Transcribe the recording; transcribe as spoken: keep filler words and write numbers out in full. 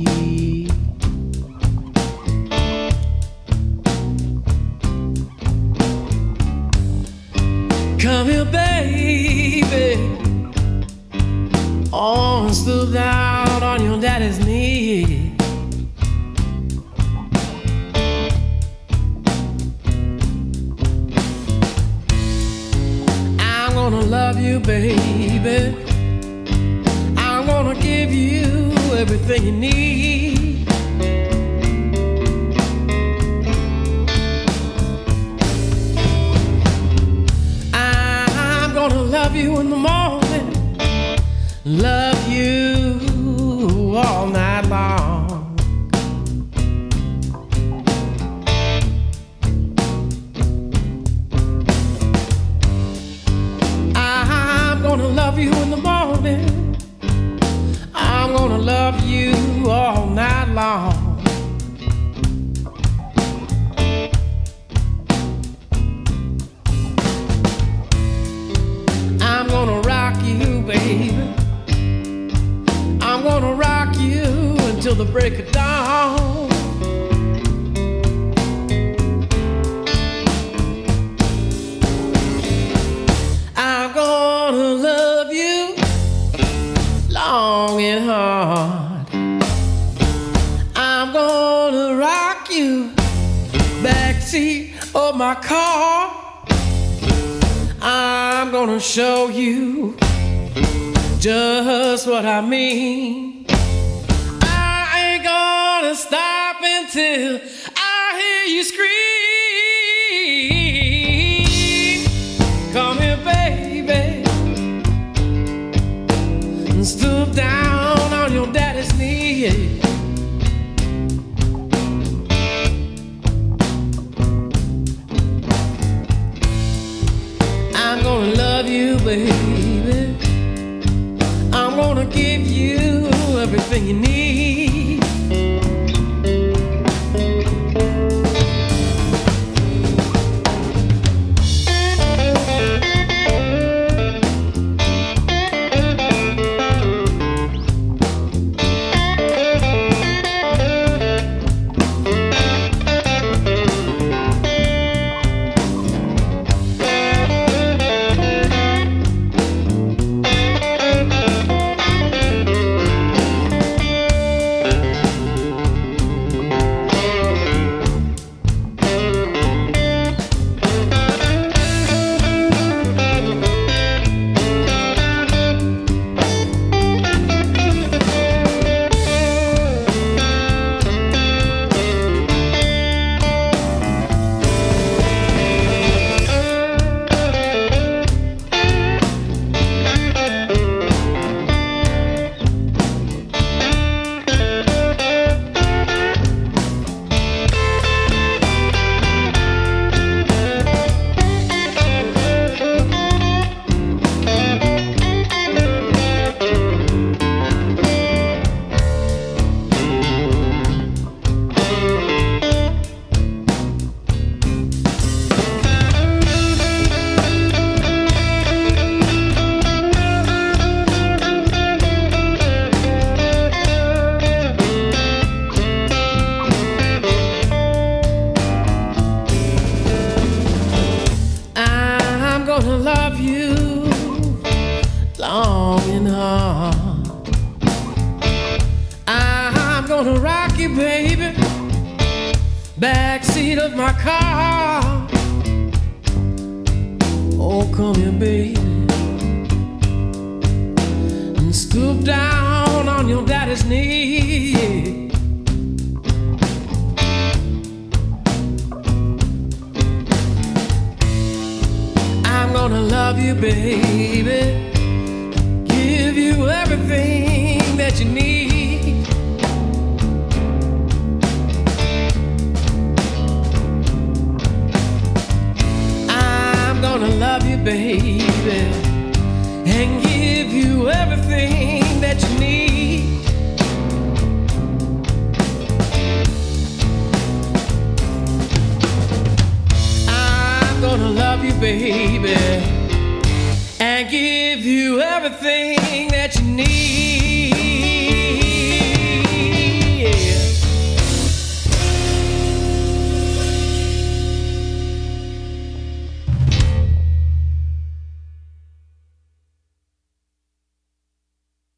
Come here, baby. Oh, stoop down on your daddy's knee. I'm gonna love you, baby. I'm gonna give you everything you need. I'm gonna love you in the morning, love you all night long. I'm gonna love you in the morning, I'm gonna love you all night long. I'm gonna rock you, baby. I'm gonna rock you until the break of dawn. I'm gonna love you long and hard. I'm gonna rock you backseat of my car. I'm gonna show you just what I mean. I ain't gonna stop until I hear you scream. Come here, baby, and stoop down on your daddy's knee. I'm gonna love you, baby. I'm gonna give you everything you need. I'm gonna love you long and hard. I'm gonna rock you, baby, backseat of my car. Oh, come here, baby, and stoop down on your daddy's knee. I'm gonna love you, baby, give you everything that you need. I'm gonna love you, baby, and give you everything that you need. I'm gonna love you, baby, and give you everything that you need.